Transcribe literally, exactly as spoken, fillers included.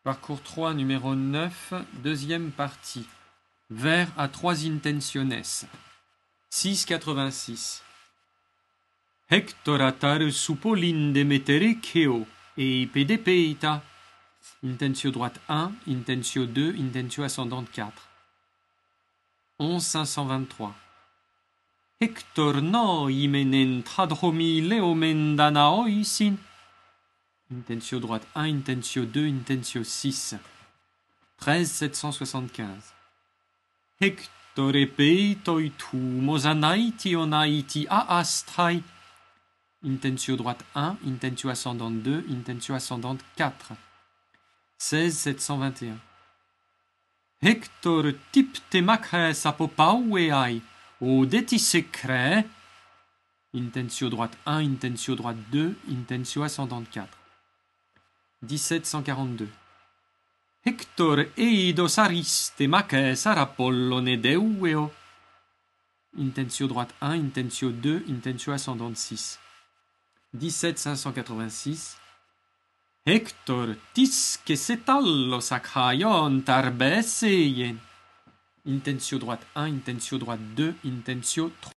Parcours trois, numéro neuf, deuxième partie. Vers à trois intenciones. six quatre-vingt-six. Hector atar supolin metere keo et pedepeita. Intentio droite un, intentio deux, intentio ascendante quatre. onze cinq cent vingt-trois. Hector no imenen tradromi leomen danaoisin. Intentio droite un, intentio deux, intentio six. treize sept cent soixante-quinze. Hector epeitoi tu mosanaiti onaiti a astrai. Intentio droite un, intentio ascendante deux, intentio ascendante quatre. seize sept cent vingt et un. Hector tipte macres apopaueai, o detisecre. Intentio droite un, intentio droite deux, intentio ascendante quatre. dix-sept cent quarante-deux. Hector eidos ariste maces arapollone deueo. Intentio droite un, intentio deux, intentio ascendante six. dix-sept cinq cent quatre-vingt-six. Hector tisque setallos achaion tarbeseien. Intentio droite un, intentio droite deux, intentio trois.